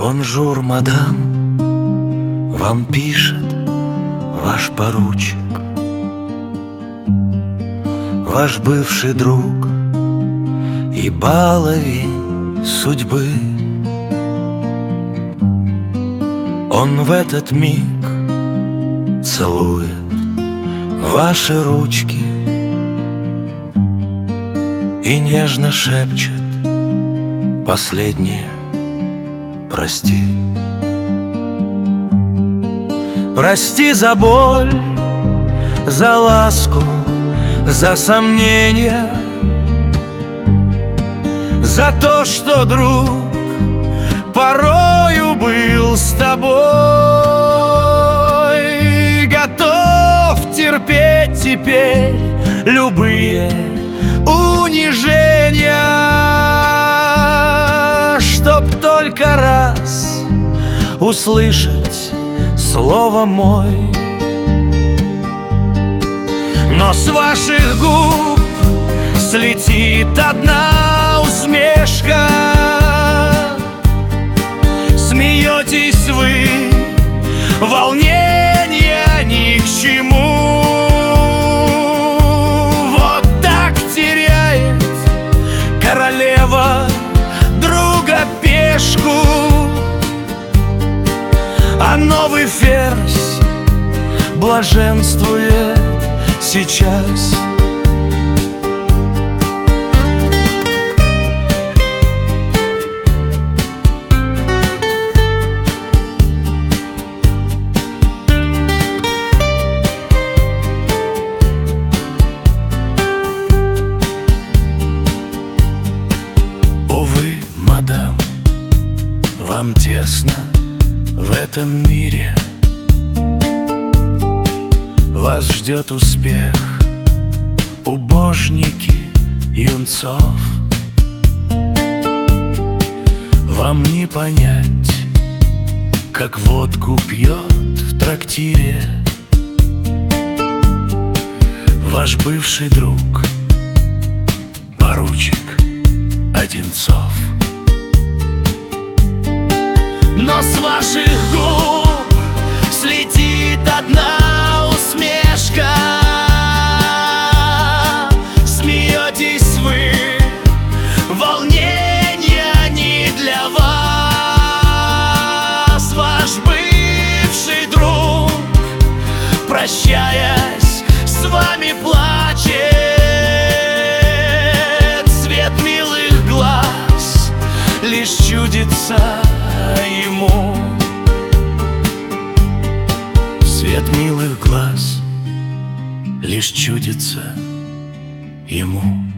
Бонжур, мадам, вам пишет ваш поручик, ваш бывший друг и баловень судьбы. Он в этот миг целует ваши ручки и нежно шепчет последнее «Прости». Прости за боль, за ласку, за сомнения, за то, что друг порою был с тобой. Готов терпеть теперь любые унижения, чтоб только раз услышать слово «мой». Но с ваших губ слетит одна усмешка. Смеетесь вы, волнения ни к чему. Вот так теряет королева друга пешку, а новый ферзь блаженствует сейчас. Увы, мадам, вам тесно в этом мире. Вас ждет успех, убожники юнцов. Вам не понять, как водку пьет в трактире ваш бывший друг, поручик Одинцов. Но с ваших губ слетит одна усмешка. Смеетесь вы, волнения не для вас. Ваш бывший друг, прощаясь с вами, плачет. Свет милых глаз лишь чудится ему. Свет милых глаз лишь чудится ему.